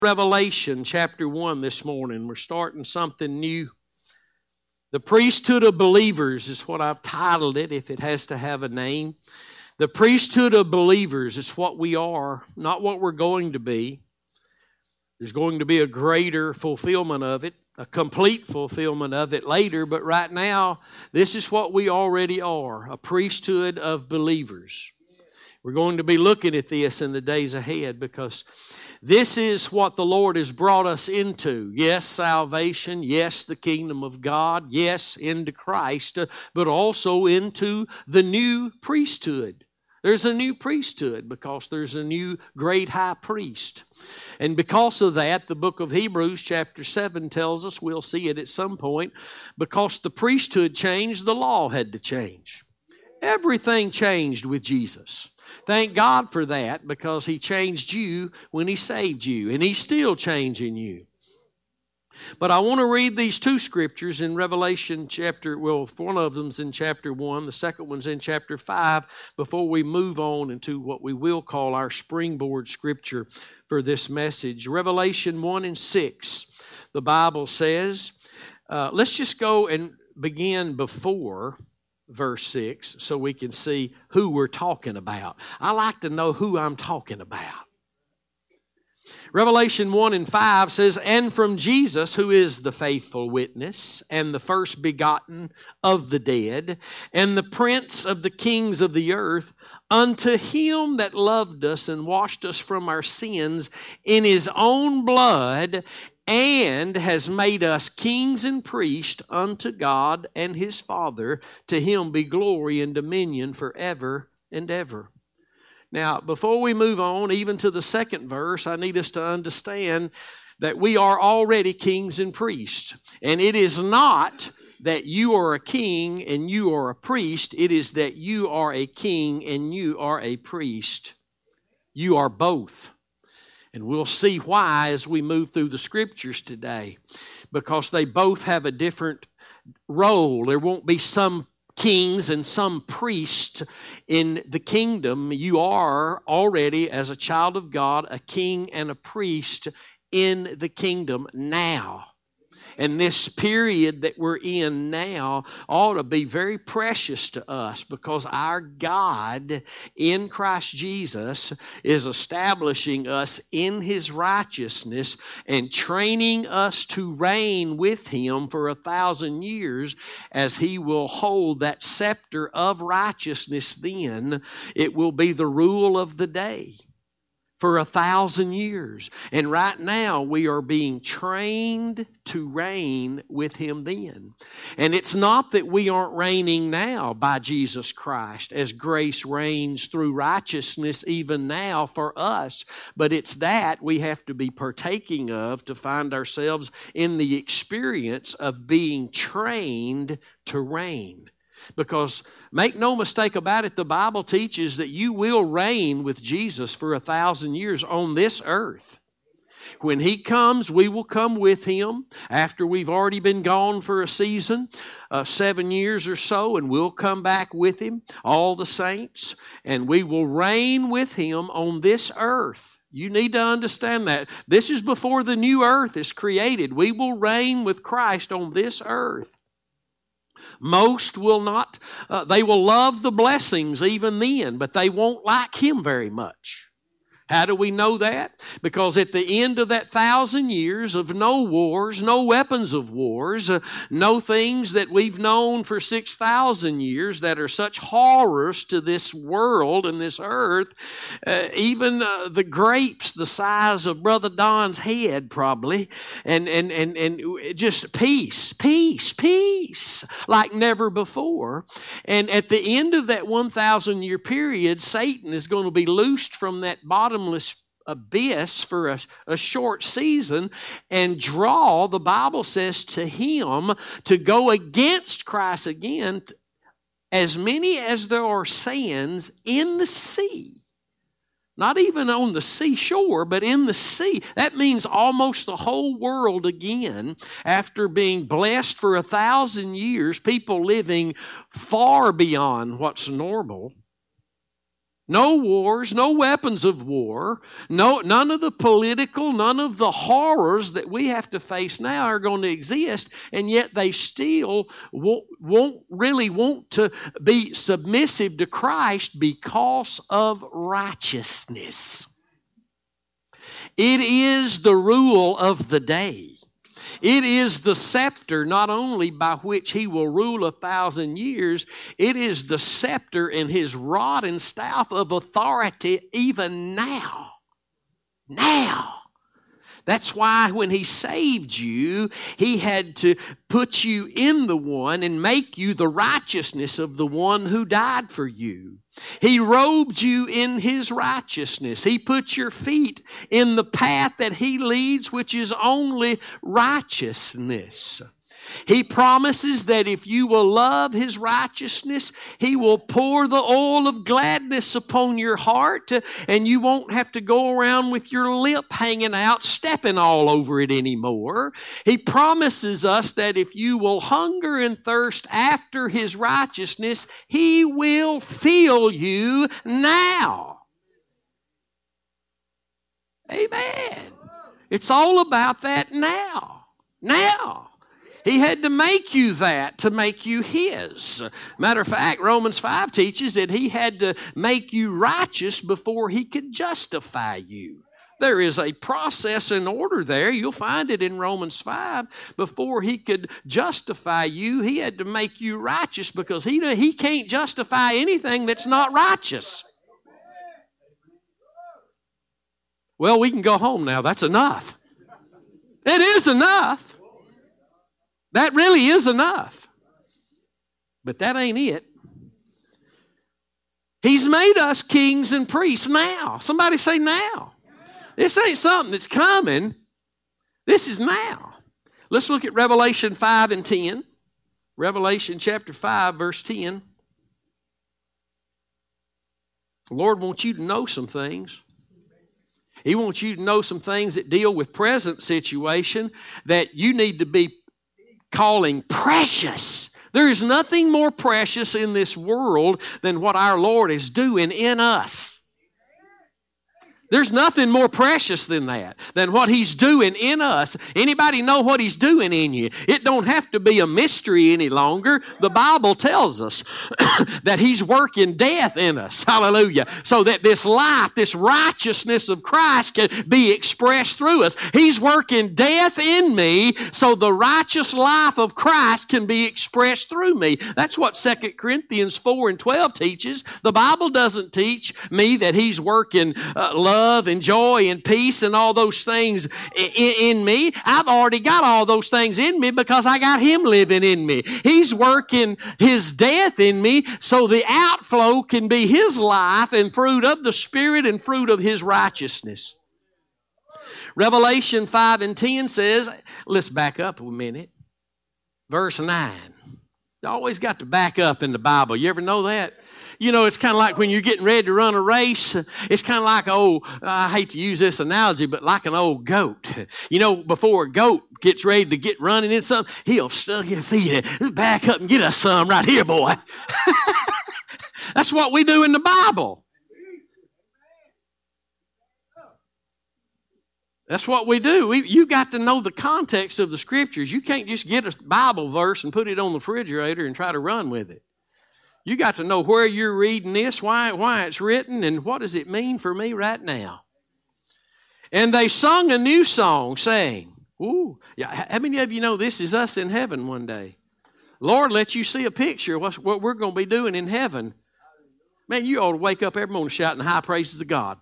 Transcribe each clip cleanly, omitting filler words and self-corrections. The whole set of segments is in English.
Revelation chapter 1 this morning. We're starting something new. The priesthood of believers is what I've titled it, if it has to have a name. The priesthood of believers is what we are, not what we're going to be. There's going to be a greater fulfillment of it, a complete fulfillment of it later, but right now, this is what we already are, a priesthood of believers. We're going to be looking at this in the days ahead because this is what the Lord has brought us into. Yes, salvation. Yes, the kingdom of God. Yes, into Christ, but also into the new priesthood. There's a new priesthood because there's a new great high priest. And because of that, the book of Hebrews chapter 7 tells us, we'll see it at some point, because the priesthood changed, the law had to change. Everything changed with Jesus. Thank God for that, because He changed you when He saved you, and He's still changing you. But I want to read these two scriptures in Revelation chapter, one of them's in chapter 1, the second one's in chapter 5, before we move on into what we will call our springboard scripture for this message. Revelation 1 and 6, the Bible says, let's just go and begin before verse 6 so we can see who we're talking about. I like to know who I'm talking about. Revelation 1 and 5 says, "And from Jesus, who is the faithful witness, and the first begotten of the dead, and the prince of the kings of the earth, unto Him that loved us and washed us from our sins in His own blood, and has made us kings and priests unto God and His Father. To Him be glory and dominion forever and ever." Now, before we move on, even to the second verse, I need us to understand that we are already kings and priests. And it is not that you are a king and you are a priest. It is that you are a king and you are a priest. You are both. And we'll see why as we move through the scriptures today. Because they both have a different role. There won't be some kings and some priests in the kingdom. You are already, as a child of God, a king and a priest in the kingdom now. And this period that we're in now ought to be very precious to us, because our God in Christ Jesus is establishing us in His righteousness and training us to reign with Him for 1,000 years, as He will hold that scepter of righteousness. Then it will be the rule of the day for 1,000 years. And right now we are being trained to reign with Him then. And it's not that we aren't reigning now by Jesus Christ, as grace reigns through righteousness even now for us, but it's that we have to be partaking of to find ourselves in the experience of being trained to reign. Because make no mistake about it, the Bible teaches that you will reign with Jesus for 1,000 years on this earth. When He comes, we will come with Him after we've already been gone for a season, 7 years or so, and we'll come back with Him, all the saints, and we will reign with Him on this earth. You need to understand that. This is before the new earth is created. We will reign with Christ on this earth. Most will not, they will love the blessings even then, but they won't like Him very much. How do we know that? Because at the end of that 1,000 years of no wars, no weapons of wars, no things that we've known for 6,000 years that are such horrors to this world and this earth, even the grapes the size of Brother Don's head probably, and just peace, like never before. And at the end of that 1,000-year period, Satan is going to be loosed from that bottomless abyss for a short season and draw, the Bible says, to him to go against Christ again, as many as there are sands in the sea. Not even on the seashore, but in the sea. That means almost the whole world again, after being blessed for 1,000 years, people living far beyond what's normal. No wars, no weapons of war, none of the political, none of the horrors that we have to face now are going to exist, and yet they still won't really want to be submissive to Christ because of righteousness. It is the rule of the day. It is the scepter not only by which he will rule 1,000 years, it is the scepter and his rod and staff of authority even now. Now. That's why when he saved you, he had to put you in the one and make you the righteousness of the one who died for you. He robed you in his righteousness. He put your feet in the path that he leads, which is only righteousness. He promises that if you will love his righteousness, he will pour the oil of gladness upon your heart, and you won't have to go around with your lip hanging out, stepping all over it anymore. He promises us that if you will hunger and thirst after his righteousness, he will fill you now. Amen. It's all about that now. Now. He had to make you that to make you his. Matter of fact, Romans 5 teaches that he had to make you righteous before he could justify you. There is a process in order there. You'll find it in Romans 5. Before he could justify you, he had to make you righteous because he can't justify anything that's not righteous. Well, we can go home now. That's enough. It is enough. That really is enough. But that ain't it. He's made us kings and priests now. Somebody say now. This ain't something that's coming. This is now. Let's look at Revelation 5 and 10. Revelation chapter 5, verse 10. The Lord wants you to know some things. He wants you to know some things that deal with present situation that you need to be calling precious. There is nothing more precious in this world than what our Lord is doing in us. There's nothing more precious than that, than what he's doing in us. Anybody know what he's doing in you? It don't have to be a mystery any longer. The Bible tells us that he's working death in us. Hallelujah. So that this life, this righteousness of Christ can be expressed through us. He's working death in me so the righteous life of Christ can be expressed through me. That's what 2 Corinthians 4 and 12 teaches. The Bible doesn't teach me that he's working love and joy and peace and all those things in me. I've already got all those things in me because I got him living in me. He's working his death in me so the outflow can be his life and fruit of the Spirit and fruit of his righteousness. Revelation 5 and 10 says, let's back up a minute. Verse 9. You always got to back up in the Bible. You ever know that? You know, it's kind of like when you're getting ready to run a race. It's kind of like, I hate to use this analogy, but like an old goat. You know, before a goat gets ready to get running in something, he'll stuck his feet in, back up and get us some right here, boy. That's what we do in the Bible. That's what we do. You got to know the context of the Scriptures. You can't just get a Bible verse and put it on the refrigerator and try to run with it. You got to know where you're reading this, why it's written, and what does it mean for me right now. And they sung a new song, saying, ooh, how many of you know this is us in heaven one day? Lord, let you see a picture of what we're going to be doing in heaven. Man, you ought to wake up every morning shouting high praises to God.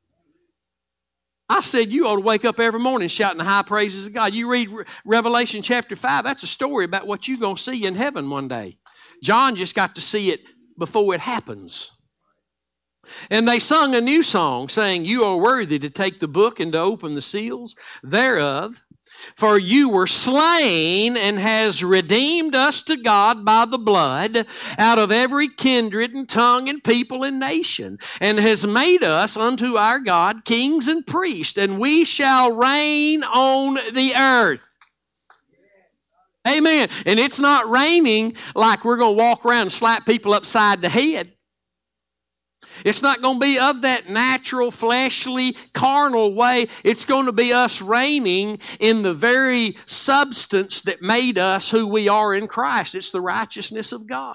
I said you ought to wake up every morning shouting the high praises of God. You read Revelation chapter 5, that's a story about what you're going to see in heaven one day. John just got to see it before it happens. And they sung a new song, saying, you are worthy to take the book and to open the seals thereof. For you were slain and has redeemed us to God by the blood out of every kindred and tongue and people and nation, and has made us unto our God kings and priests, and we shall reign on the earth. Amen. And it's not raining like we're going to walk around and slap people upside the head. It's not going to be of that natural, fleshly, carnal way. It's going to be us reigning in the very substance that made us who we are in Christ. It's the righteousness of God.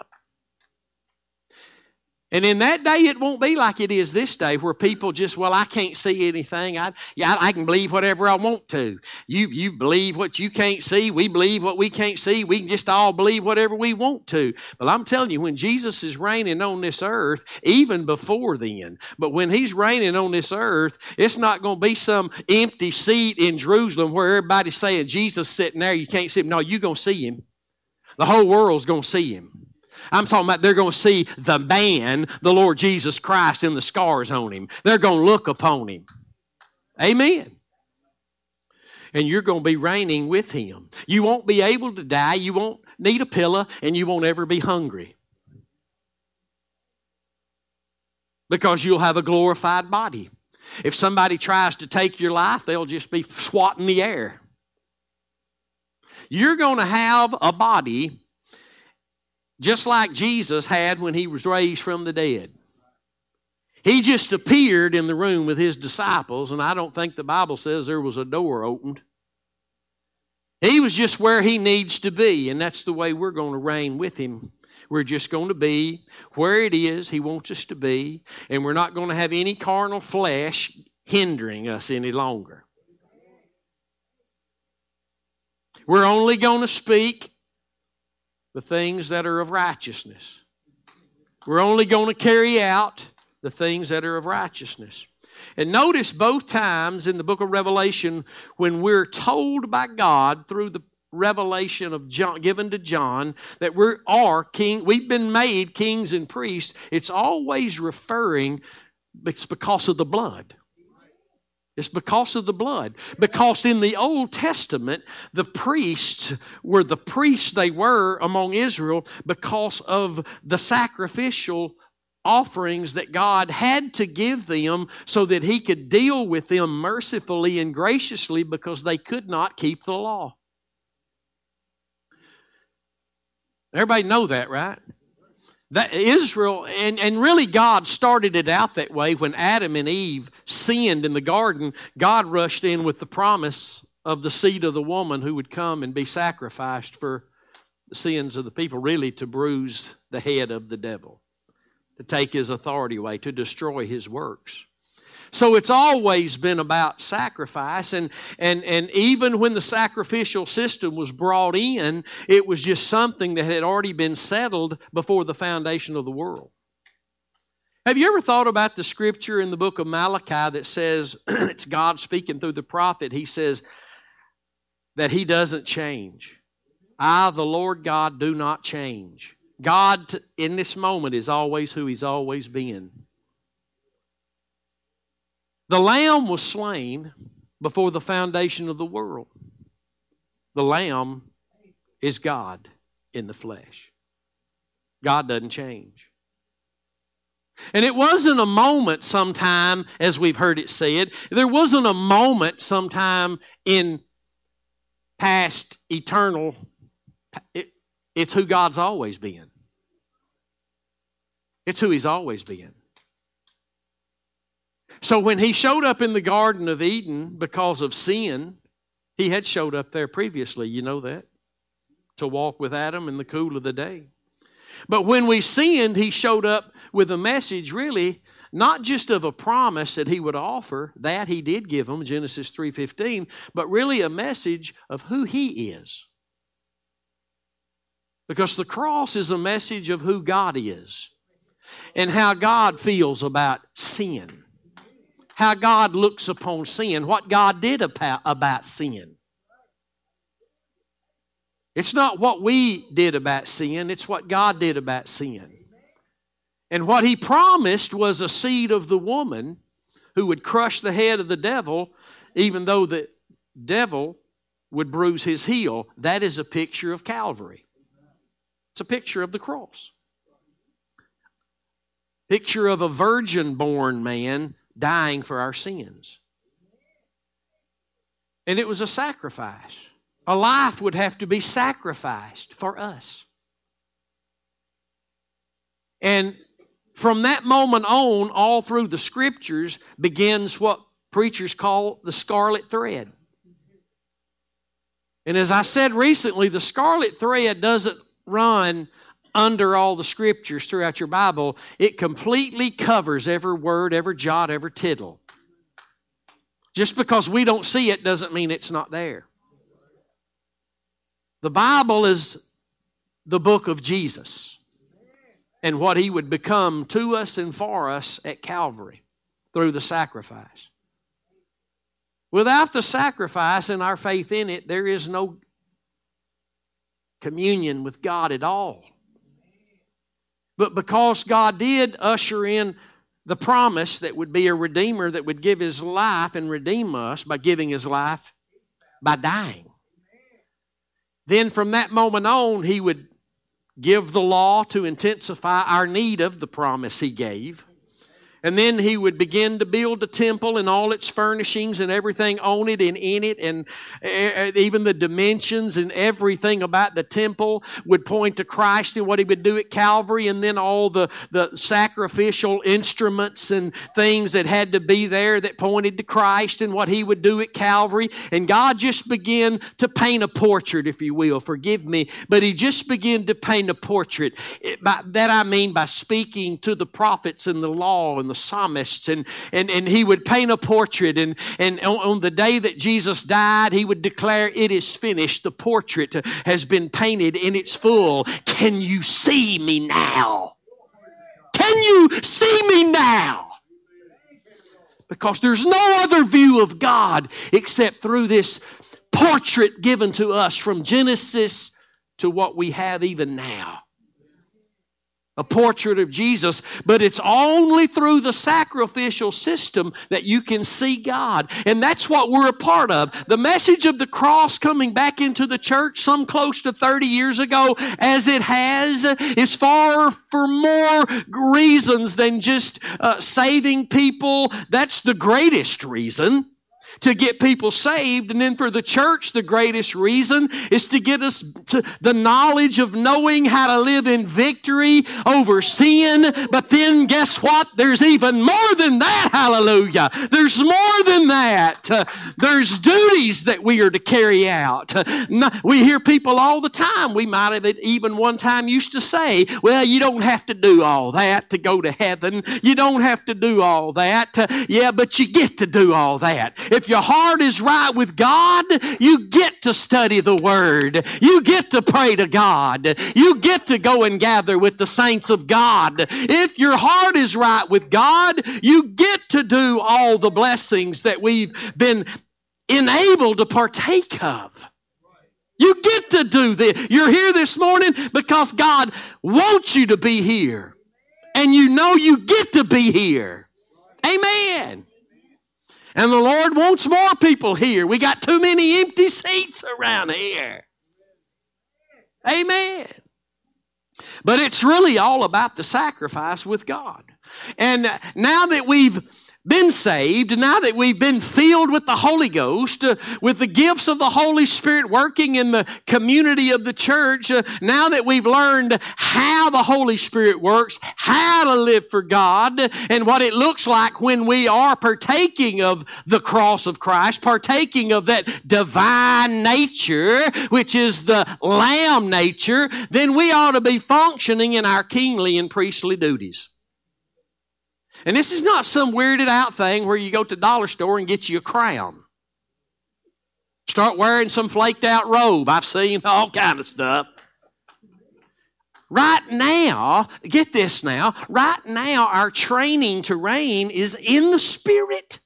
And in that day, it won't be like it is this day, where people just, well, I can't see anything. I can believe whatever I want to. You believe what you can't see. We believe what we can't see. We can just all believe whatever we want to. But I'm telling you, when Jesus is reigning on this earth, even before then, but when He's reigning on this earth, it's not going to be some empty seat in Jerusalem where everybody's saying, Jesus sitting there, you can't see Him. No, you're going to see Him. The whole world's going to see Him. I'm talking about they're going to see the man, the Lord Jesus Christ, and the scars on Him. They're going to look upon Him. Amen. And you're going to be reigning with Him. You won't be able to die. You won't need a pillow, and you won't ever be hungry. Because you'll have a glorified body. If somebody tries to take your life, they'll just be swatting the air. You're going to have a body just like Jesus had when He was raised from the dead. He just appeared in the room with His disciples, and I don't think the Bible says there was a door opened. He was just where He needs to be, and that's the way we're going to reign with Him. We're just going to be where it is He wants us to be, and we're not going to have any carnal flesh hindering us any longer. We're only going to speak the things that are of righteousness. We're only going to carry out the things that are of righteousness. And notice both times in the book of Revelation, when we're told by God through the revelation of John, given to John, that we've been made kings and priests, it's always referring, it's because of the blood. It's because of the blood. Because in the Old Testament, the priests were the priests they were among Israel because of the sacrificial offerings that God had to give them so that He could deal with them mercifully and graciously because they could not keep the law. Everybody know that, right? That Israel, and really God started it out that way when Adam and Eve sinned in the garden. God rushed in with the promise of the seed of the woman who would come and be sacrificed for the sins of the people, really to bruise the head of the devil, to take his authority away, to destroy his works. So it's always been about sacrifice, and even when the sacrificial system was brought in, it was just something that had already been settled before the foundation of the world. Have you ever thought about the scripture in the book of Malachi that says, it's God speaking through the prophet, He says that He doesn't change. I, the Lord God, do not change. God in this moment is always who He's always been. The Lamb was slain before the foundation of the world. The Lamb is God in the flesh. God doesn't change. And it wasn't a moment sometime, as we've heard it said, there wasn't a moment sometime in past eternal. It's who God's always been. It's who He's always been. So when He showed up in the Garden of Eden because of sin, He had showed up there previously, you know that, to walk with Adam in the cool of the day. But when we sinned, He showed up with a message really not just of a promise that He would offer, that He did give them, Genesis 3:15, but really a message of who He is. Because the cross is a message of who God is and how God feels about sin. How God looks upon sin, what God did about sin. It's not what we did about sin, it's what God did about sin. And what He promised was a seed of the woman who would crush the head of the devil, even though the devil would bruise his heel. That is a picture of Calvary. It's a picture of the cross. Picture of a virgin-born man dying for our sins. And it was a sacrifice. A life would have to be sacrificed for us. And from that moment on, all through the Scriptures, begins what preachers call the scarlet thread. And as I said recently, the scarlet thread doesn't run under all the Scriptures throughout your Bible. It completely covers every word, every jot, every tittle. Just because we don't see it doesn't mean it's not there. The Bible is the book of Jesus and what He would become to us and for us at Calvary through the sacrifice. Without the sacrifice and our faith in it, there is no communion with God at all. But because God did usher in the promise that would be a Redeemer that would give His life and redeem us by giving His life by dying. Then from that moment on, He would give the law to intensify our need of the promise He gave. And then He would begin to build the temple and all its furnishings and everything on it and in it, and even the dimensions and everything about the temple would point to Christ and what He would do at Calvary, and then all the sacrificial instruments and things that had to be there that pointed to Christ and what He would do at Calvary. And God just began to paint a portrait, if you will. Forgive me, but He just began to paint a portrait. By that I mean by speaking to the prophets and the law and the psalmists, and He would paint a portrait, and on the day that Jesus died, He would declare, "It is finished. The portrait has been painted in its full. Can you see me now? Can you see me now?" Because there's no other view of God except through this portrait given to us from Genesis to what we have even now. A portrait of Jesus, but it's only through the sacrificial system that you can see God. And that's what we're a part of. The message of the cross coming back into the church some close to 30 years ago, as it has, is far for more reasons than just saving people. That's the greatest reason, to get people saved. And then for the church, the greatest reason is to get us to the knowledge of knowing how to live in victory over sin. But then guess what? There's even more than that. Hallelujah. There's more than that. There's duties that we are to carry out. We hear people all the time. We might have even one time used to say, "Well, you don't have to do all that to go to heaven. You don't have to do all that." Yeah, but you get to do all that. If your heart is right with God, you get to study the Word. You get to pray to God. You get to go and gather with the saints of God. If your heart is right with God, you get to do all the blessings that we've been enabled to partake of. You get to do this. You're here this morning because God wants you to be here. And you know you get to be here. Amen. And the Lord wants more people here. We got too many empty seats around here. Amen. But it's really all about the sacrifice with God. And now that we've been saved, now that we've been filled with the Holy Ghost, with the gifts of the Holy Spirit working in the community of the church, now that we've learned how the Holy Spirit works, how to live for God, and what it looks like when we are partaking of the cross of Christ, partaking of that divine nature, which is the Lamb nature, then we ought to be functioning in our kingly and priestly duties. And this is not some weirded out thing where you go to the dollar store and get you a crown. Start wearing some flaked out robe. I've seen all kind of stuff. Right now, get this now, right now our training to reign is in the Spirit.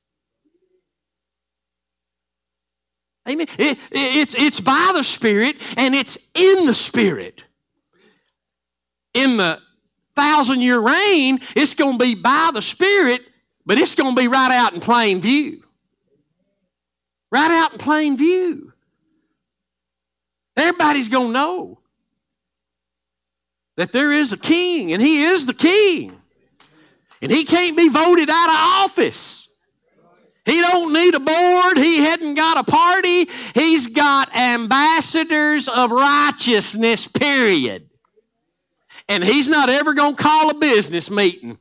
Amen. It's by the Spirit and it's in the Spirit. In the 1,000-year reign, it's going to be by the Spirit, but it's going to be right out in plain view. Right out in plain view. Everybody's going to know that there is a king, and He is the king. And He can't be voted out of office. He don't need a board. He hadn't got a party. He's got ambassadors of righteousness, period. And He's not ever going to call a business meeting.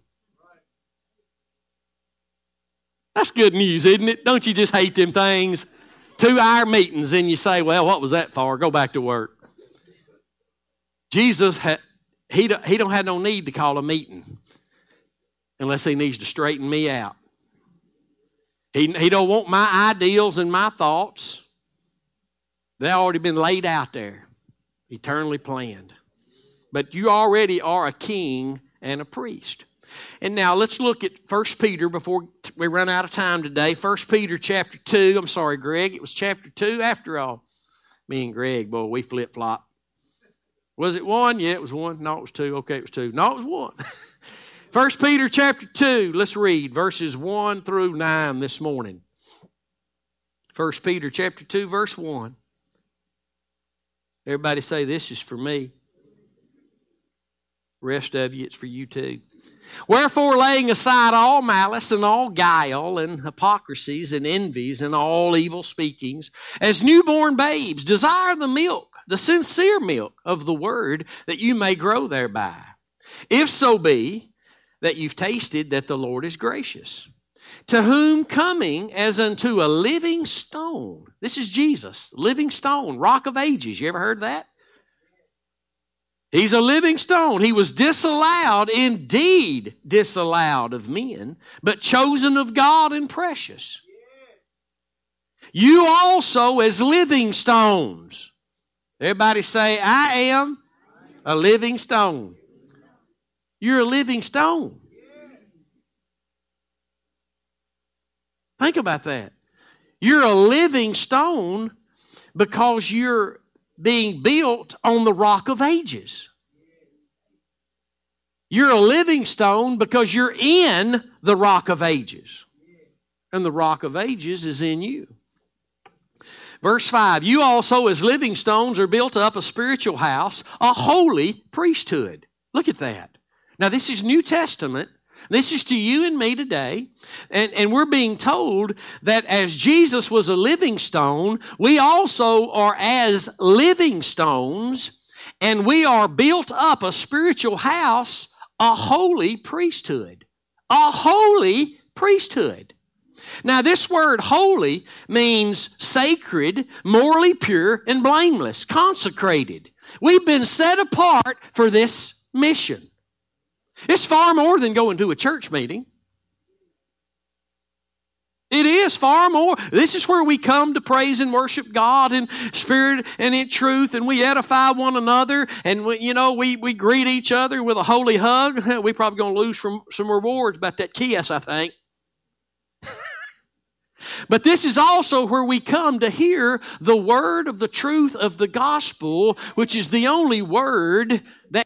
That's good news, isn't it? Don't you just hate them things? 2-hour meetings, and you say, well, what was that for? Go back to work. Jesus, he don't have no need to call a meeting unless He needs to straighten me out. He don't want my ideals and my thoughts. They've already been laid out there, eternally planned. But you already are a king and a priest. And now let's look at 1 Peter before we run out of time today. 1 Peter chapter 2. I'm sorry, Greg. It was chapter 2 after all. Me and Greg, boy, we flip-flop. Was it 1? Yeah, it was 1. No, it was 2. Okay, it was 2. No, it was 1. 1 Peter chapter 2. Let's read verses 1 through 9 this morning. 1 Peter chapter 2, verse 1. Everybody say, this is for me. Rest of you, it's for you too. Wherefore, laying aside all malice and all guile and hypocrisies and envies and all evil speakings, as newborn babes, desire the milk, the sincere milk of the word, that you may grow thereby. If so be that you've tasted that the Lord is gracious, to whom coming as unto a living stone. This is Jesus, living stone, rock of ages. You ever heard that? He's a living stone. He was disallowed, indeed disallowed of men, but chosen of God and precious. You also as living stones. Everybody say, I am a living stone. You're a living stone. Think about that. You're a living stone because you're being built on the rock of ages. You're a living stone because you're in the rock of ages. And the rock of ages is in you. Verse 5, you also as living stones are built up a spiritual house, a holy priesthood. Look at that. Now this is New Testament. This is to you and me today. And we're being told that as Jesus was a living stone, we also are as living stones, and we are built up a spiritual house, a holy priesthood. A holy priesthood. Now this word holy means sacred, morally pure, and blameless, consecrated. We've been set apart for this mission. It's far more than going to a church meeting. It is far more. This is where we come to praise and worship God in spirit and in truth, and we edify one another, and we greet each other with a holy hug. We're probably going to lose some rewards about that kiss, I think. But this is also where we come to hear the word of the truth of the gospel, which is the only word that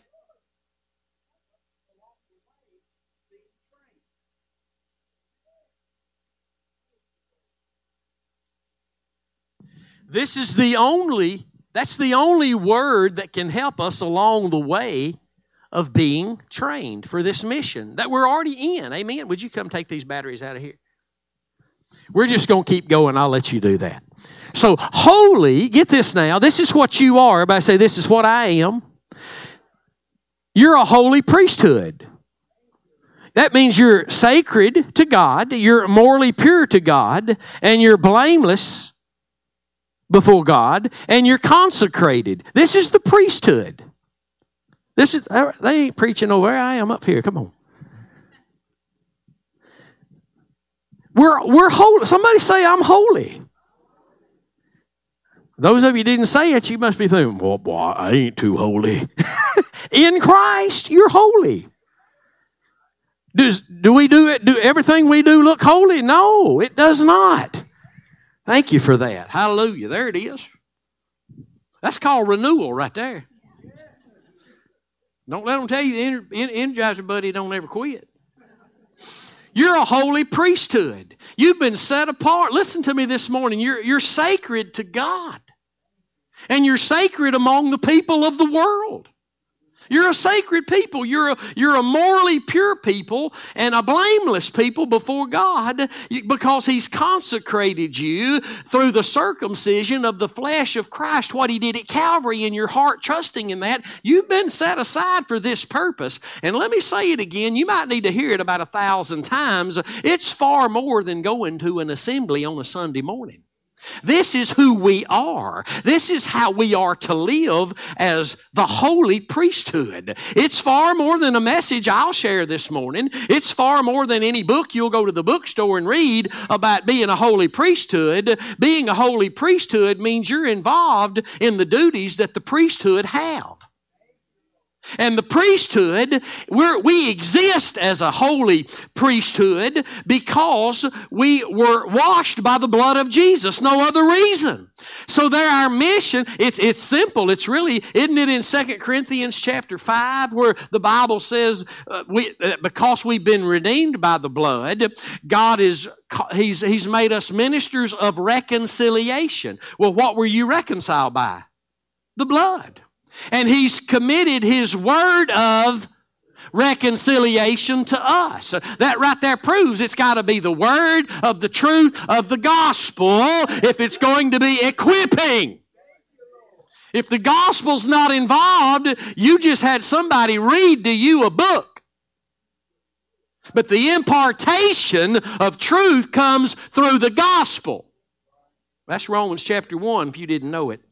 that's the only word that can help us along the way of being trained for this mission that we're already in. Amen? Would you come take these batteries out of here? We're just going to keep going. I'll let you do that. So holy, get this now. This is what you are. Everybody say, this is what I am. You're a holy priesthood. That means you're sacred to God, you're morally pure to God, and you're blameless before God, and you're consecrated. This is the priesthood. They ain't preaching over there. I am up here. Come on. We're holy. Somebody say, I'm holy. Those of you didn't say it, you must be thinking, well, boy, I ain't too holy. In Christ, you're holy. Do we do it? Do everything we do look holy? No, it does not. Thank you for that. Hallelujah. There it is. That's called renewal right there. Don't let them tell you the Energizer buddy don't ever quit. You're a holy priesthood. You've been set apart. Listen to me this morning. You're sacred to God. And you're sacred among the people of the world. You're a sacred people. You're a morally pure people and a blameless people before God because He's consecrated you through the circumcision of the flesh of Christ, what He did at Calvary in your heart, trusting in that. You've been set aside for this purpose. And let me say it again. You might need to hear it about 1,000 times. It's far more than going to an assembly on a Sunday morning. This is who we are. This is how we are to live as the holy priesthood. It's far more than a message I'll share this morning. It's far more than any book you'll go to the bookstore and read about being a holy priesthood. Being a holy priesthood means you're involved in the duties that the priesthood have. And the priesthood, we exist as a holy priesthood because we were washed by the blood of Jesus. No other reason. So our mission, it's simple. It's really, isn't it in 2 Corinthians chapter 5 where the Bible says because we've been redeemed by the blood, God He's made us ministers of reconciliation. Well, what were you reconciled by? The blood. And He's committed His word of reconciliation to us. That right there proves it's got to be the word of the truth of the gospel if it's going to be equipping. If the gospel's not involved, you just had somebody read to you a book. But the impartation of truth comes through the gospel. That's Romans chapter 1 if you didn't know it.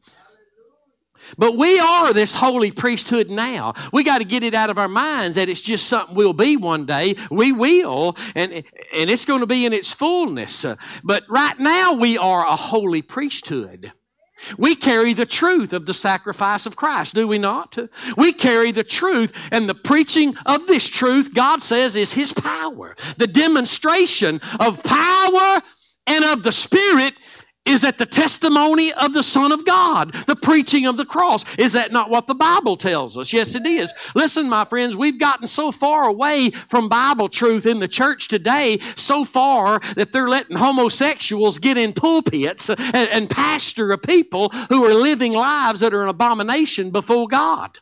But we are this holy priesthood now. We got to get it out of our minds that it's just something we'll be one day. We will, and it's going to be in its fullness. But right now we are a holy priesthood. We carry the truth of the sacrifice of Christ, do we not? We carry the truth, and the preaching of this truth, God says, is His power. The demonstration of power and of the Spirit is that the testimony of the Son of God, the preaching of the cross. Is that not what the Bible tells us? Yes, it is. Listen, my friends, we've gotten so far away from Bible truth in the church today, so far that they're letting homosexuals get in pulpits and pastor a people who are living lives that are an abomination before God.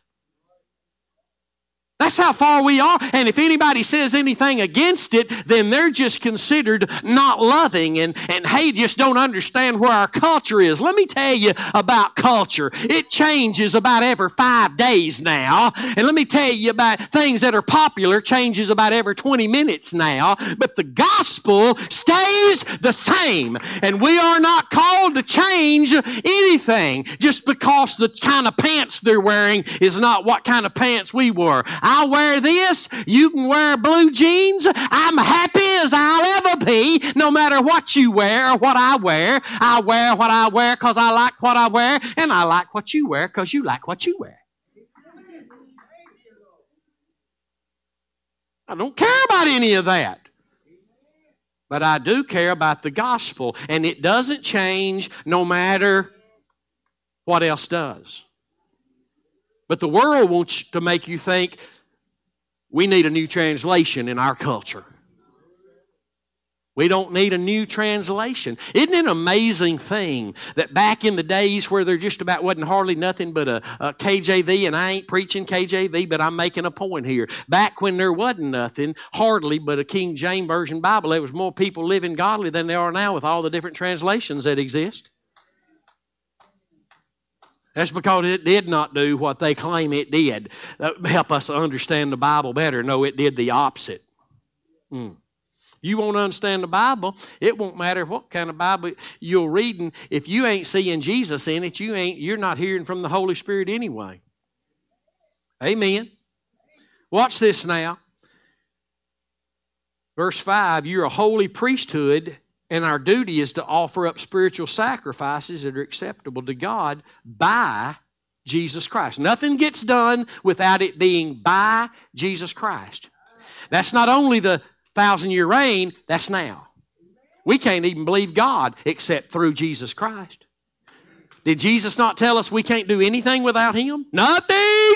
That's how far we are. And if anybody says anything against it, then they're just considered not loving and hey, just don't understand where our culture is. Let me tell you about culture. It changes about every 5 days now. And let me tell you about things that are popular changes about every 20 minutes now. But the gospel stays the same. And we are not called to change anything just because the kind of pants they're wearing is not what kind of pants we wore. I'll wear this. You can wear blue jeans. I'm happy as I'll ever be, no matter what you wear or what I wear. I wear what I wear because I like what I wear, and I like what you wear because you like what you wear. I don't care about any of that. But I do care about the gospel, and it doesn't change no matter what else does. But the world wants to make you think we need a new translation in our culture. We don't need a new translation. Isn't it an amazing thing that back in the days where there just about wasn't hardly nothing but a KJV, and I ain't preaching KJV, but I'm making a point here. Back when there wasn't nothing, hardly but a King James Version Bible, there was more people living godly than there are now with all the different translations that exist. That's because it did not do what they claim it did. Help us understand the Bible better. No, it did the opposite. You want to understand the Bible, it won't matter what kind of Bible you're reading. If you ain't seeing Jesus in it, you're not hearing from the Holy Spirit anyway. Amen. Watch this now. Verse 5, you're a holy priesthood, and our duty is to offer up spiritual sacrifices that are acceptable to God by Jesus Christ. Nothing gets done without it being by Jesus Christ. That's not only the 1,000-year reign, that's now. We can't even believe God except through Jesus Christ. Did Jesus not tell us we can't do anything without Him? Nothing!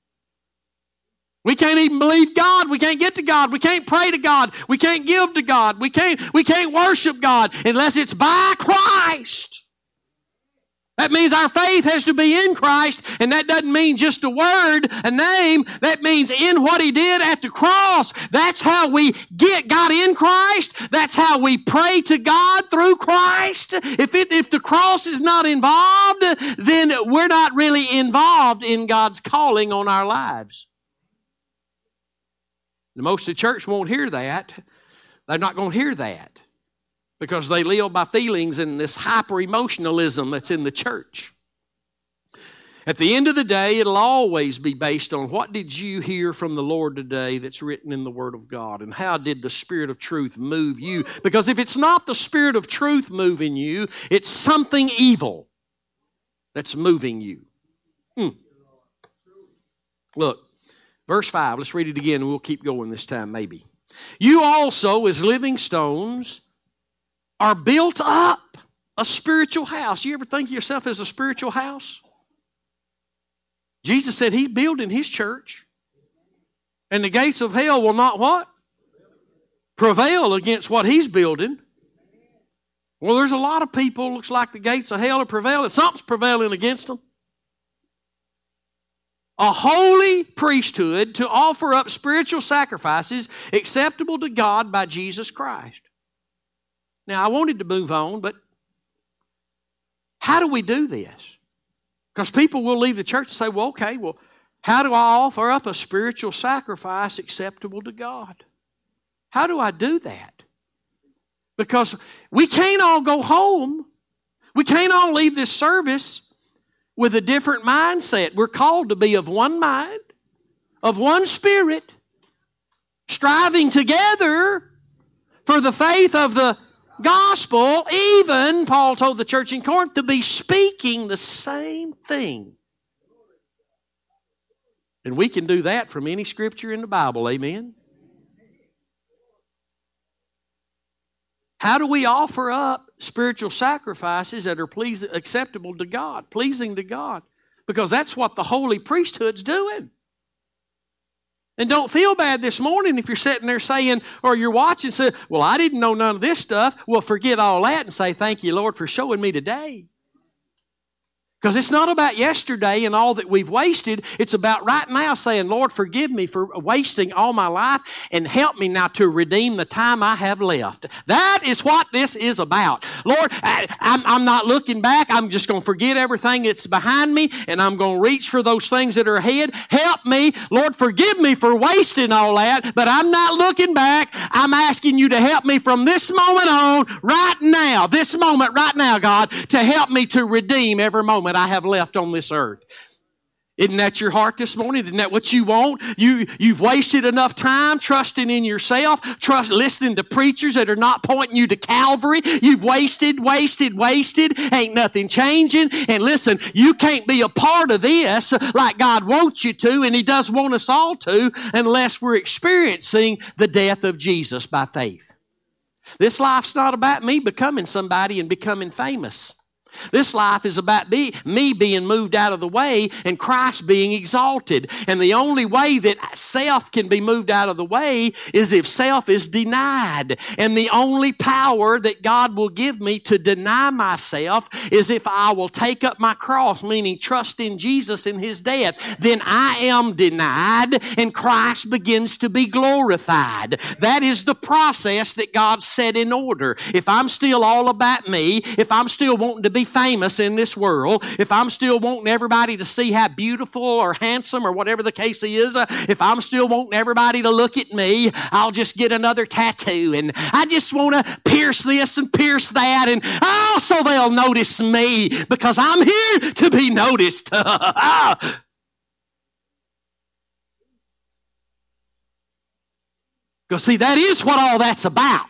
We can't even believe God. We can't get to God. We can't pray to God. We can't give to God. We can't worship God unless it's by Christ. That means our faith has to be in Christ, and that doesn't mean just a word, a name. That means in what He did at the cross. That's how we get God in Christ. That's how we pray to God through Christ. If the cross is not involved, then we're not really involved in God's calling on our lives. Most of the church won't hear that. They're not going to hear that because they live by feelings and this hyper-emotionalism that's in the church. At the end of the day, it'll always be based on what did you hear from the Lord today that's written in the Word of God, and how did the Spirit of truth move you? Because if it's not the Spirit of truth moving you, it's something evil that's moving you. Look, verse 5, let's read it again and we'll keep going this time maybe. You also, as living stones, are built up a spiritual house. You ever think of yourself as a spiritual house? Jesus said He's building His church. And the gates of hell will not what? Prevail against what He's building. Well, there's a lot of people, looks like the gates of hell are prevailing. Something's prevailing against them. A holy priesthood to offer up spiritual sacrifices acceptable to God by Jesus Christ. Now, I wanted to move on, but how do we do this? Because people will leave the church and say, well, okay, how do I offer up a spiritual sacrifice acceptable to God? How do I do that? Because we can't all go home. We can't all leave this service with a different mindset. We're called to be of one mind, of one spirit, striving together for the faith of the gospel, even, Paul told the church in Corinth, to be speaking the same thing. And we can do that from any scripture in the Bible, amen? How do we offer up spiritual sacrifices that are acceptable to God, pleasing to God? Because that's what the holy priesthood's doing. And don't feel bad this morning if you're sitting there saying, or you're watching, say, well, I didn't know none of this stuff. Well, forget all that and say, thank you, Lord, for showing me today. Because it's not about yesterday and all that we've wasted. It's about right now saying, Lord, forgive me for wasting all my life and help me now to redeem the time I have left. That is what this is about. Lord, I'm not looking back. I'm just going to forget everything that's behind me and I'm going to reach for those things that are ahead. Help me. Lord, forgive me for wasting all that, but I'm not looking back. I'm asking you to help me from this moment on, right now, this moment right now, God, to help me to redeem every moment I have left on this earth. Isn't that your heart this morning? Isn't that what you want? You've wasted enough time trusting in yourself, listening to preachers that are not pointing you to Calvary. You've wasted. Ain't nothing changing. And listen, you can't be a part of this like God wants you to, and He does want us all to, unless we're experiencing the death of Jesus by faith. This life's not about me becoming somebody and becoming famous. This life is about me being moved out of the way and Christ being exalted. And the only way that self can be moved out of the way is if self is denied. And the only power that God will give me to deny myself is if I will take up my cross, meaning trust in Jesus and His death. Then I am denied and Christ begins to be glorified. That is the process that God set in order. If I'm still all about me, if I'm still wanting to be famous in this world, if I'm still wanting everybody to see how beautiful or handsome or whatever the case is, if I'm still wanting everybody to look at me, I'll just get another tattoo and I just want to pierce this and pierce that, and so they'll notice me because I'm here to be noticed. Because see, that is what all that's about.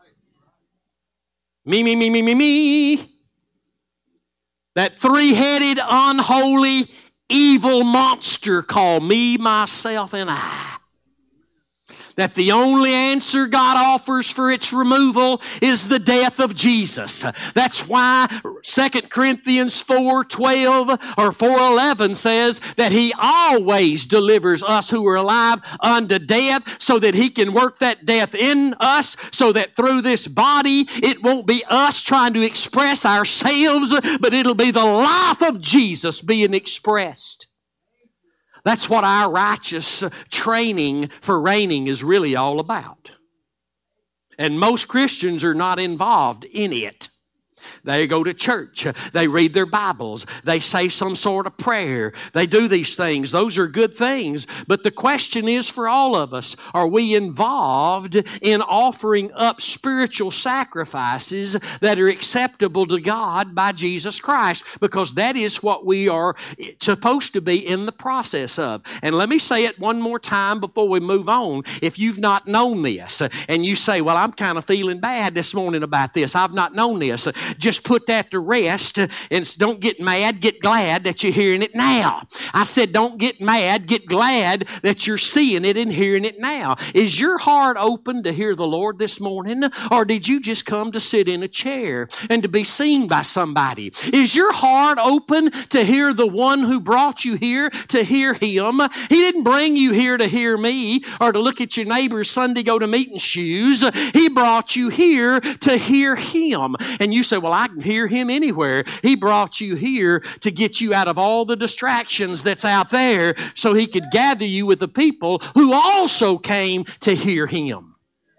Me. That three-headed, unholy, evil monster called me, myself, and I. that the only answer God offers for its removal is the death of Jesus. That's why 2 Corinthians 4:12 or 4:11 says that He always delivers us who are alive unto death, so that He can work that death in us, so that through this body it won't be us trying to express ourselves, but it'll be the life of Jesus being expressed. That's what our righteous training for reigning is really all about. And most Christians are not involved in it. They go to church. They read their Bibles. They say some sort of prayer. They do these things. Those are good things. But the question is for all of us, are we involved in offering up spiritual sacrifices that are acceptable to God by Jesus Christ? Because that is what we are supposed to be in the process of. And let me say it one more time before we move on. If you've not known this and you say, well, I'm kind of feeling bad this morning about this. I've not known this. Just put that to rest and don't get mad, get glad that you're hearing it now. I said don't get mad, get glad that you're seeing it and hearing it now. Is your heart open to hear the Lord this morning, or did you just come to sit in a chair and to be seen by somebody? Is your heart open to hear the one who brought you here, to hear Him? He didn't bring you here to hear me or to look at your neighbor's Sunday go to meeting shoes. He brought you here to hear Him. And you say, well, I can hear Him anywhere. He brought you here to get you out of all the distractions that's out there so He could gather you with the people who also came to hear Him.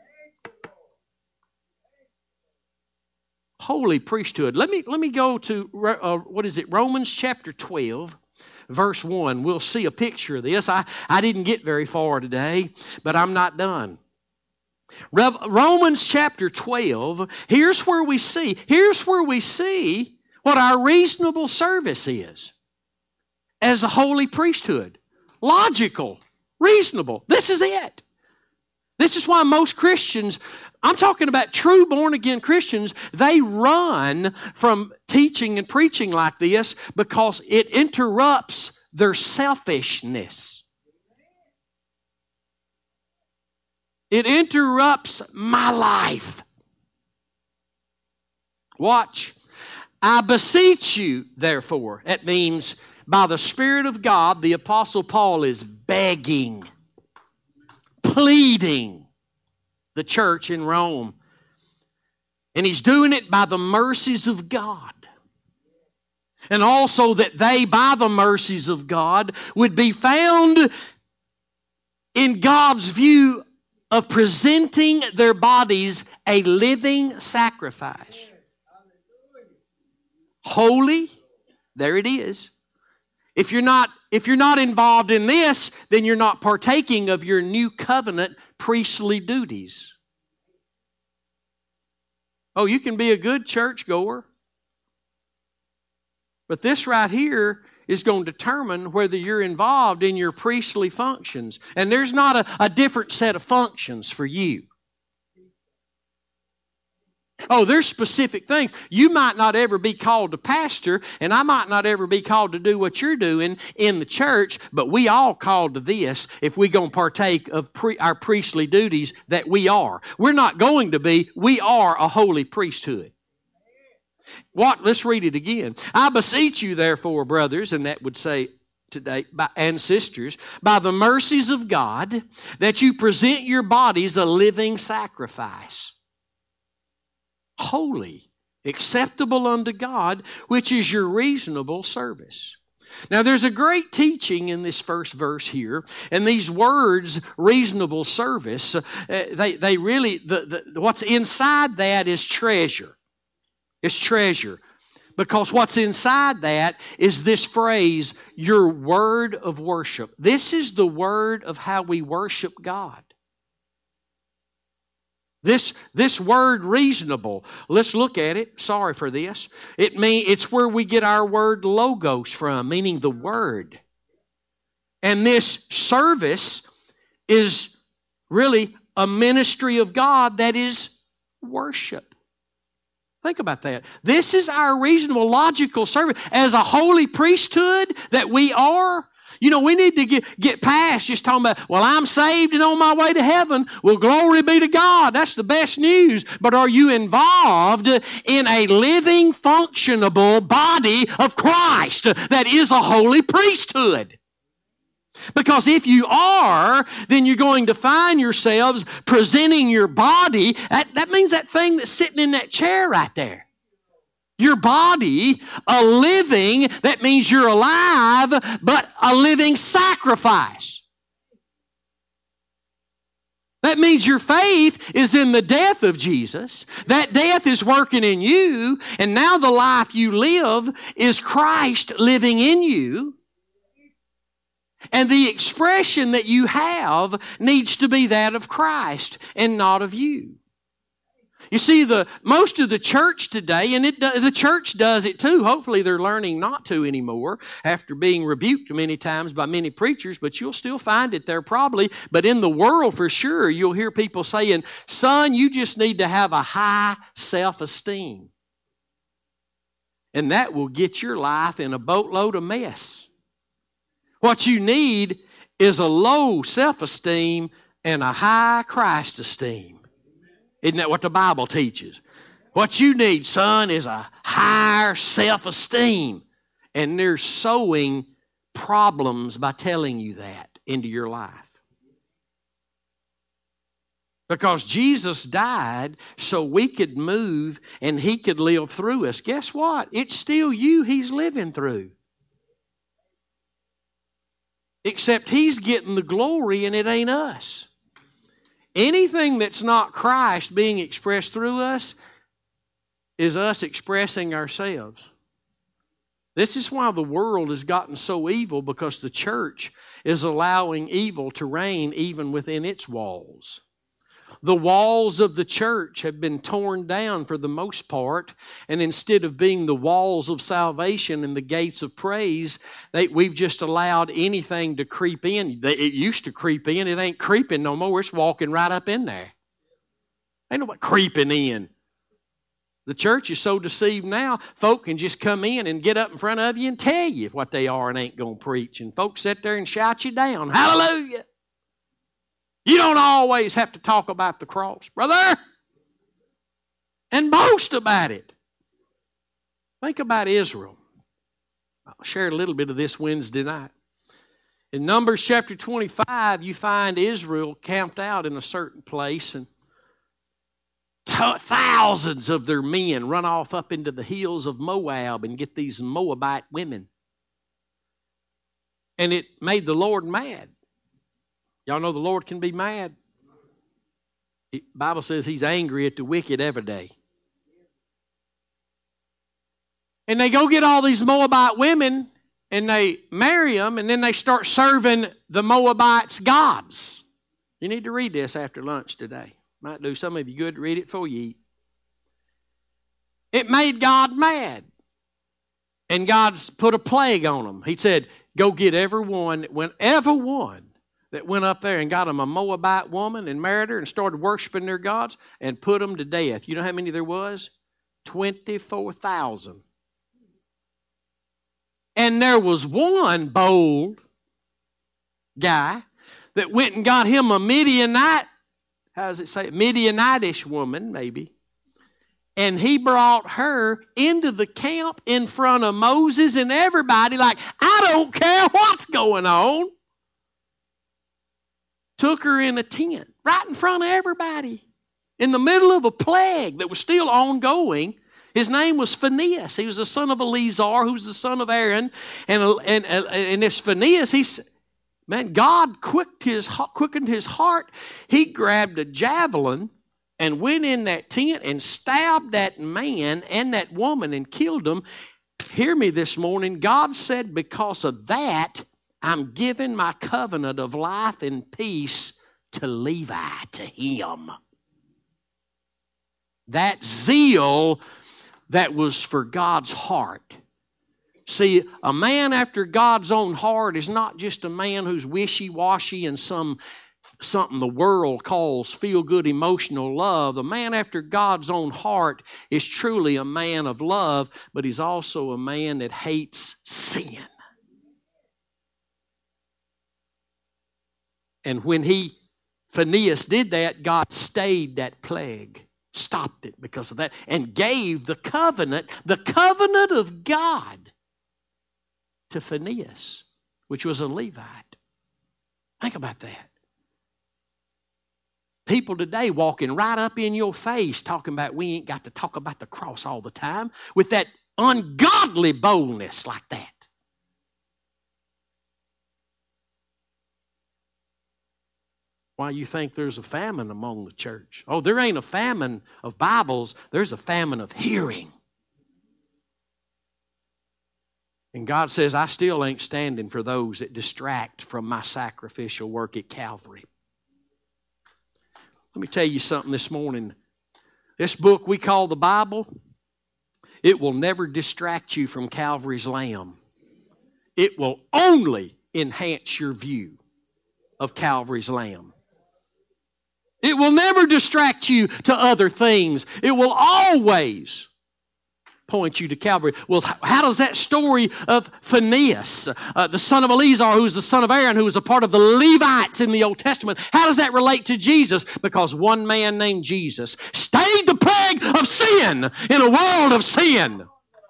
Holy priesthood. Let me go to, Romans chapter 12. Verse 1. We'll see a picture of this. I didn't get very far today, but I'm not done. Romans chapter 12, here's where we see what our reasonable service is as a holy priesthood. Logical, reasonable. This is it. This is why most Christians, I'm talking about true born-again Christians, they run from teaching and preaching like this because it interrupts their selfishness. It interrupts my life. Watch. I beseech you, therefore. That means by the Spirit of God, the Apostle Paul is begging, pleading the church in Rome. And he's doing it by the mercies of God. And also that they, by the mercies of God, would be found in God's view of presenting their bodies a living sacrifice. Holy, there it is. If you're not involved in this, then you're not partaking of your new covenant priestly duties. Oh, you can be a good churchgoer, but this right here is going to determine whether you're involved in your priestly functions. And there's not a different set of functions for you. Oh, there's specific things. You might not ever be called to pastor, and I might not ever be called to do what you're doing in the church, but we all called to this if we're going to partake of our priestly duties that we are. We're not going to be. We are a holy priesthood. Let's read it again. I beseech you, therefore, brothers, and that would say today, and sisters, by the mercies of God, that you present your bodies a living sacrifice, holy, acceptable unto God, which is your reasonable service. Now, there's a great teaching in this first verse here, and these words, reasonable service, they really, what's inside that is treasure. It's treasure. Because what's inside that is this phrase, your word of worship. This is the word of how we worship God. This word reasonable, let's look at it. Sorry for this. It's where we get our word logos from, meaning the word. And this service is really a ministry of God that is worship. Think about that. This is our reasonable, logical service. As a holy priesthood that we are, You know, we need to get past just talking about, well, I'm saved and on my way to heaven. Well, glory be to God. That's the best news. But are you involved in a living, functionable body of Christ that is a holy priesthood? Because if you are, then you're going to find yourselves presenting your body. That means that thing that's sitting in that chair right there. Your body, a living, that means you're alive, but a living sacrifice. That means your faith is in the death of Jesus. That death is working in you, and now the life you live is Christ living in you. And the expression that you have needs to be that of Christ and not of you. You see, most of the church today, and the church does it too. Hopefully they're learning not to anymore after being rebuked many times by many preachers, but you'll still find it there probably. But in the world for sure, you'll hear people saying, son, you just need to have a high self-esteem. And that will get your life in a boatload of mess. What you need is a low self-esteem and a high Christ esteem. Isn't that what the Bible teaches? What you need, son, is a higher self-esteem. And they're sowing problems by telling you that into your life. Because Jesus died so we could move and He could live through us. Guess what? It's still you He's living through. Except He's getting the glory and it ain't us. Anything that's not Christ being expressed through us is us expressing ourselves. This is why the world has gotten so evil, because the church is allowing evil to reign even within its walls. The walls of the church have been torn down for the most part, and instead of being the walls of salvation and the gates of praise, we've just allowed anything to creep in. It used to creep in. It ain't creeping no more. It's walking right up in there. Ain't nobody creeping in. The church is so deceived now, folk can just come in and get up in front of you and tell you what they are and ain't going to preach. And folks sit there and shout you down. Hallelujah. You don't always have to talk about the cross, brother, and boast about it. Think about Israel. I'll share a little bit of this Wednesday night. In Numbers chapter 25, you find Israel camped out in a certain place, and thousands of their men run off up into the hills of Moab and get these Moabite women. And it made the Lord mad. Y'all know the Lord can be mad. The Bible says He's angry at the wicked every day. And they go get all these Moabite women and they marry them, and then they start serving the Moabites' gods. You need to read this after lunch today. Might do some of you good to read it before you eat. It made God mad. And God's put a plague on them. He said, go get everyone that went up there and got them a Moabite woman and married her and started worshiping their gods and put them to death. You know how many there was? 24,000. And there was one bold guy that went and got him a Midianite, how does it say? Midianitish woman, maybe. And he brought her into the camp in front of Moses and everybody, like, I don't care what's going on. Took her in a tent right in front of everybody in the middle of a plague that was still ongoing. His name was Phinehas. He was the son of Eleazar, who was the son of Aaron. And this Phinehas, God quickened his heart. He grabbed a javelin and went in that tent and stabbed that man and that woman and killed them. Hear me this morning. God said, because of that, I'm giving my covenant of life and peace to Levi, to him. That zeal that was for God's heart. See, a man after God's own heart is not just a man who's wishy-washy and something the world calls feel-good emotional love. A man after God's own heart is truly a man of love, but he's also a man that hates sin. And when Phineas did that, God stayed that plague, stopped it because of that, and gave the covenant of God to Phineas, which was a Levite. Think about that. People today walking right up in your face talking about we ain't got to talk about the cross all the time with that ungodly boldness like that. Why you think there's a famine among the church? Oh, there ain't a famine of Bibles. There's a famine of hearing. And God says, I still ain't standing for those that distract from my sacrificial work at Calvary. Let me tell you something this morning. This book we call the Bible, it will never distract you from Calvary's Lamb. It will only enhance your view of Calvary's Lamb. It will never distract you to other things. It will always point you to Calvary. Well, how does that story of Phineas, the son of Eleazar, who was the son of Aaron, who was a part of the Levites in the Old Testament, how does that relate to Jesus? Because one man named Jesus stayed the plague of sin in a world of sin.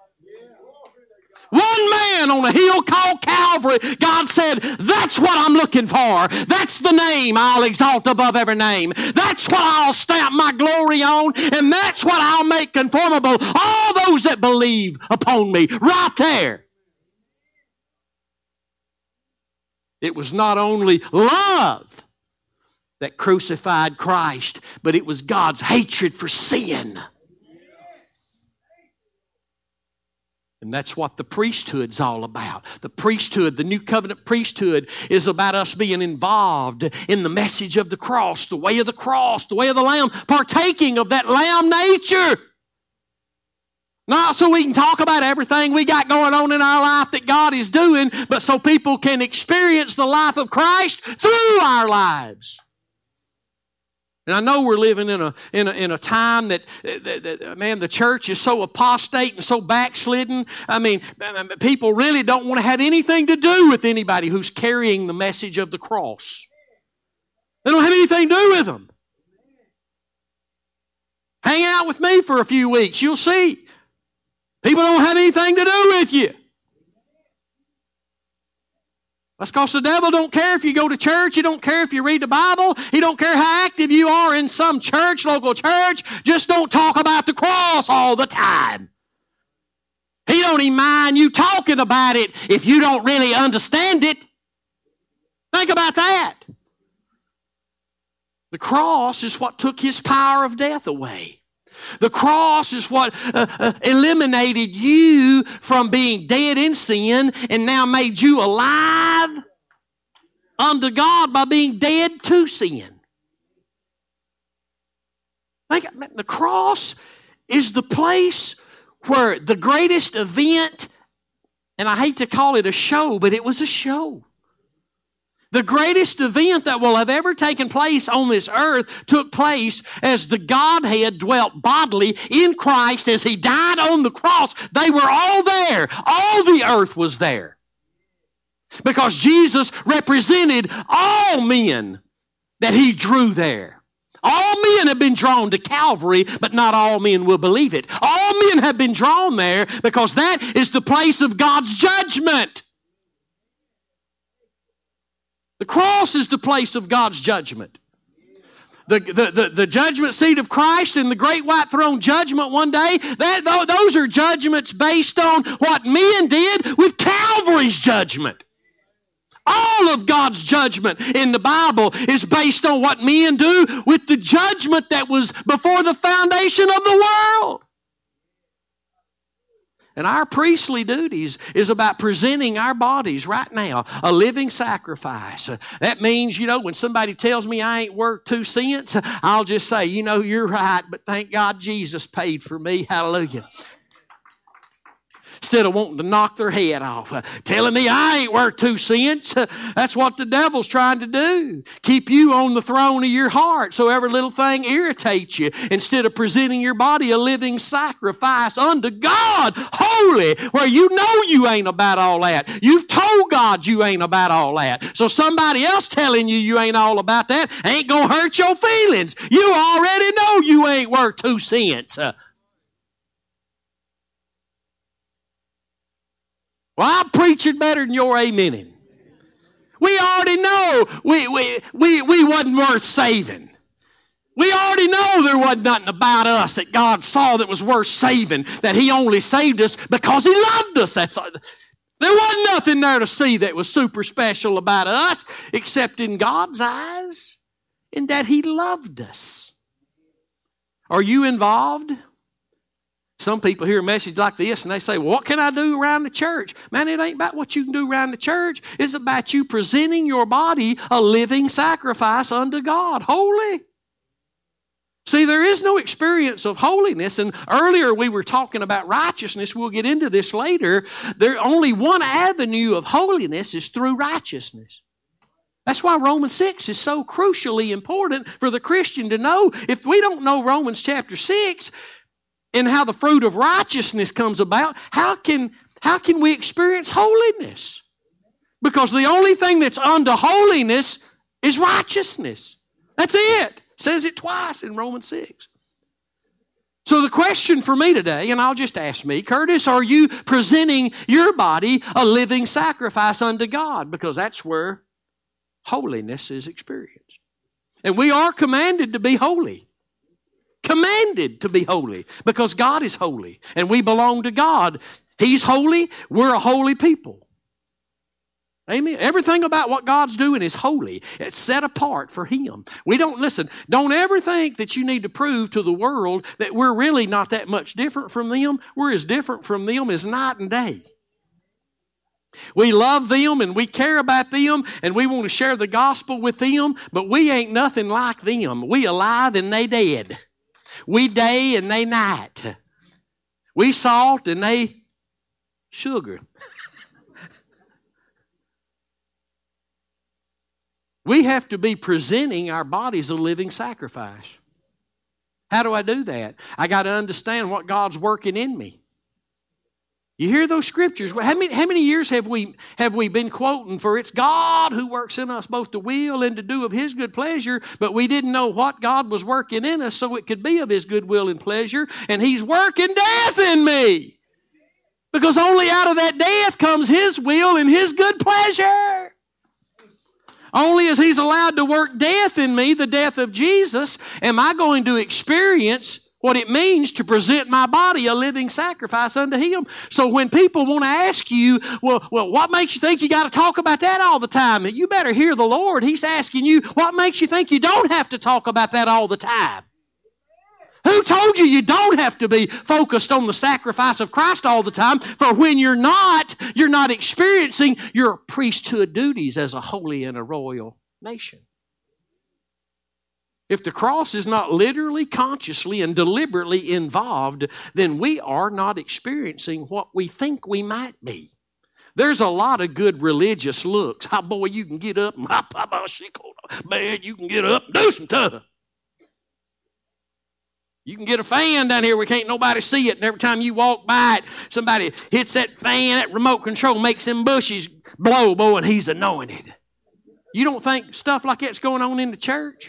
One man on a hill called Calvary, God said, that's what I'm looking for. That's the name I'll exalt above every name. That's what I'll stamp my glory on, and that's what I'll make conformable all those that believe upon me. Right there. It was not only love that crucified Christ, but it was God's hatred for sin. And that's what the priesthood's all about. The priesthood, the new covenant priesthood, is about us being involved in the message of the cross, the way of the Lamb, partaking of that Lamb nature. Not so we can talk about everything we got going on in our life that God is doing, but so people can experience the life of Christ through our lives. And I know we're living in a time that man, the church is so apostate and so backslidden. I mean, people really don't want to have anything to do with anybody who's carrying the message of the cross. They don't have anything to do with them. Hang out with me for a few weeks. You'll see. People don't have anything to do with you. That's because the devil don't care if you go to church. He don't care if you read the Bible. He don't care how active you are in some church, local church. Just don't talk about the cross all the time. He don't even mind you talking about it if you don't really understand it. Think about that. The cross is what took his power of death away. The cross is what eliminated you from being dead in sin and now made you alive unto God by being dead to sin. The cross is the place where the greatest event, and I hate to call it a show, but it was a show. The greatest event that will have ever taken place on this earth took place as the Godhead dwelt bodily in Christ as he died on the cross. They were all there. All the earth was there. Because Jesus represented all men that he drew there. All men have been drawn to Calvary, but not all men will believe it. All men have been drawn there because that is the place of God's judgment. The cross is the place of God's judgment. The judgment seat of Christ and the great white throne judgment one day, those are judgments based on what men did with Calvary's judgment. All of God's judgment in the Bible is based on what men do with the judgment that was before the foundation of the world. And our priestly duties is about presenting our bodies right now, a living sacrifice. That means, when somebody tells me I ain't worth 2 cents, I'll just say, you're right, but thank God Jesus paid for me. Hallelujah. instead of wanting to knock their head off. Telling me I ain't worth 2 cents. That's what the devil's trying to do. Keep you on the throne of your heart so every little thing irritates you instead of presenting your body a living sacrifice unto God, holy, where you know you ain't about all that. You've told God you ain't about all that. So somebody else telling you ain't all about that ain't going to hurt your feelings. You already know you ain't worth 2 cents. Well, I'm preaching better than you're amening. We already know we wasn't worth saving. We already know there wasn't nothing about us that God saw that was worth saving, that He only saved us because He loved us. There wasn't nothing there to see that was super special about us except in God's eyes in that He loved us. Are you involved? Some people hear a message like this and they say, well, what can I do around the church? Man, it ain't about what you can do around the church. It's about you presenting your body a living sacrifice unto God, holy. See, there is no experience of holiness, and earlier we were talking about righteousness. We'll get into this later. Only one avenue of holiness is through righteousness. That's why Romans 6 is so crucially important for the Christian to know. If we don't know Romans chapter 6, and how the fruit of righteousness comes about, how can we experience holiness? Because the only thing that's unto holiness is righteousness. That's it. It says it twice in Romans 6. So the question for me today, and I'll just ask me, Curtis, are you presenting your body a living sacrifice unto God? Because that's where holiness is experienced. And we are commanded to be holy. Commanded to be holy because God is holy and we belong to God. He's holy. We're a holy people. Amen. Everything about what God's doing is holy. It's set apart for Him. Don't ever think that you need to prove to the world that we're really not that much different from them. We're as different from them as night and day. We love them and we care about them and we want to share the gospel with them, but we ain't nothing like them. We alive and they dead. We day and they night. We salt and they sugar. We have to be presenting our bodies a living sacrifice. How do I do that? I got to understand what God's working in me. You hear those scriptures? How many years have we been quoting for it's God who works in us both to will and to do of His good pleasure, but we didn't know what God was working in us so it could be of His good will and pleasure, and He's working death in me. Because only out of that death comes His will and His good pleasure. Only as He's allowed to work death in me, the death of Jesus, am I going to experience what it means to present my body a living sacrifice unto Him. So when people want to ask you, well, what makes you think you got to talk about that all the time? You better hear the Lord. He's asking you, what makes you think you don't have to talk about that all the time? Who told you don't have to be focused on the sacrifice of Christ all the time? For when you're not experiencing your priesthood duties as a holy and a royal nation. If the cross is not literally, consciously, and deliberately involved, then we are not experiencing what we think we might be. There's a lot of good religious looks. Oh, boy, you can get up. Man, you can get up and do some stuff. You can get a fan down here where can't nobody see it, and every time you walk by it, somebody hits that fan, that remote control makes them bushes blow, boy, and he's anointed. You don't think stuff like that's going on in the church?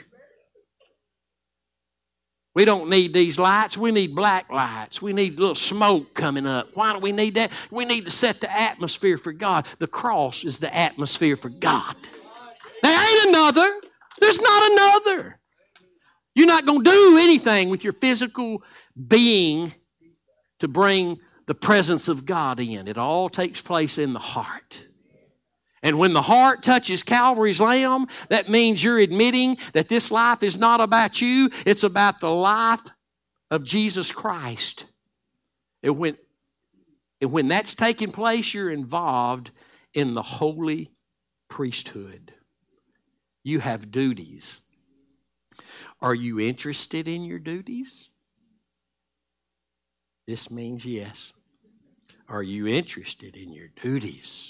We don't need these lights. We need black lights. We need a little smoke coming up. Why do we need that? We need to set the atmosphere for God. The cross is the atmosphere for God. There ain't another. There's not another. You're not going to do anything with your physical being to bring the presence of God in. It all takes place in the heart. And when the heart touches Calvary's Lamb, that means you're admitting that this life is not about you. It's about the life of Jesus Christ. And when that's taking place, you're involved in the holy priesthood. You have duties. Are you interested in your duties? This means yes. Are you interested in your duties?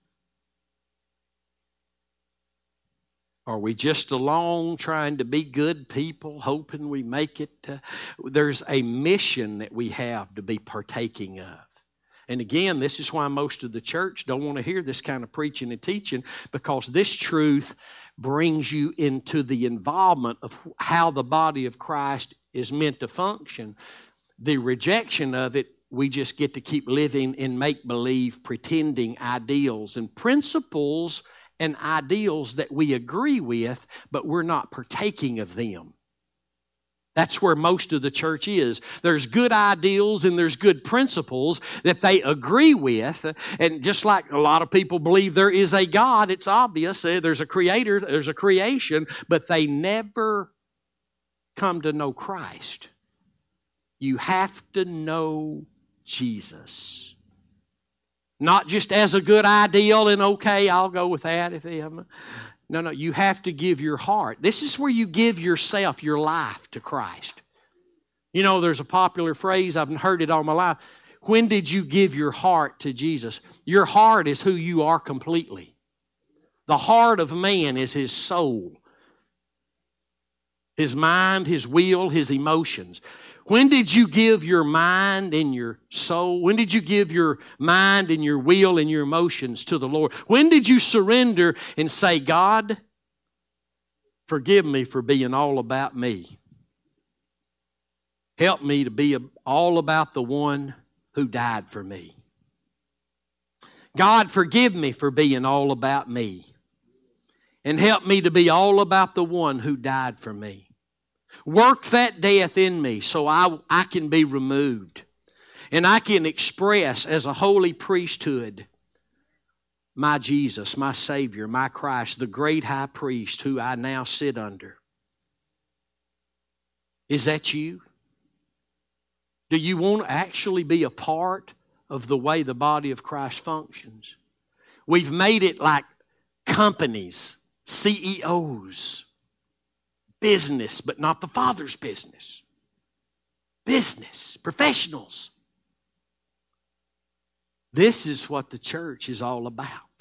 Are we just along trying to be good people, hoping we make it? There's a mission that we have to be partaking of. And again, this is why most of the church don't want to hear this kind of preaching and teaching, because this truth brings you into the involvement of how the body of Christ is meant to function. The rejection of it, we just get to keep living in make-believe, pretending ideals and principles and ideals that we agree with, but we're not partaking of them. That's where most of the church is. There's good ideals and there's good principles that they agree with. And just like a lot of people believe there is a God, it's obvious. There's a creator, there's a creation, but they never come to know Christ. You have to know Jesus. Not just as a good ideal and okay, I'll go with that if they haven't. No, you have to give your heart. This is where you give yourself, your life to Christ. You know, there's a popular phrase, I've heard it all my life. When did you give your heart to Jesus? Your heart is who you are completely. The heart of man is his soul, his mind, his will, his emotions. When did you give your mind and your soul? When did you give your mind and your will and your emotions to the Lord? When did you surrender and say, God, forgive me for being all about me. Help me to be all about the one who died for me. God, forgive me for being all about me. And help me to be all about the one who died for me. Work that death in me so I can be removed. And I can express as a holy priesthood my Jesus, my Savior, my Christ, the great high priest who I now sit under. Is that you? Do you want to actually be a part of the way the body of Christ functions? We've made it like companies, CEOs. Business, but not the Father's business. Business, professionals. This is what the church is all about.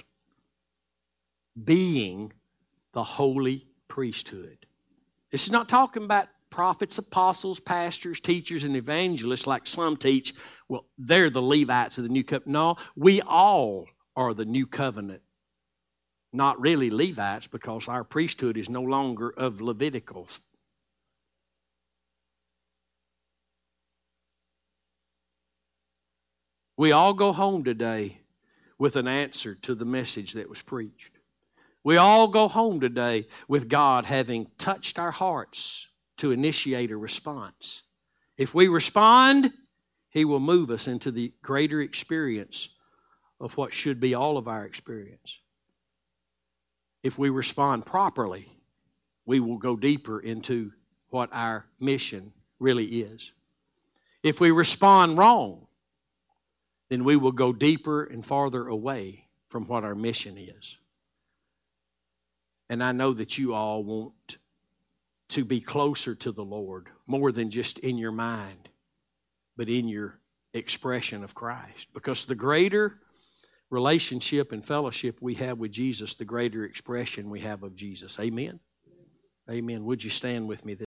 Being the holy priesthood. This is not talking about prophets, apostles, pastors, teachers, and evangelists like some teach. Well, they're the Levites of the new covenant. No, we all are the new covenant. Not really Levites, because our priesthood is no longer of Leviticals. We all go home today with an answer to the message that was preached. We all go home today with God having touched our hearts to initiate a response. If we respond, He will move us into the greater experience of what should be all of our experience. If we respond properly, we will go deeper into what our mission really is. If we respond wrong, then we will go deeper and farther away from what our mission is. And I know that you all want to be closer to the Lord, more than just in your mind, but in your expression of Christ. Because the greater relationship and fellowship we have with Jesus, the greater expression we have of Jesus. Amen? Amen. Would you stand with me?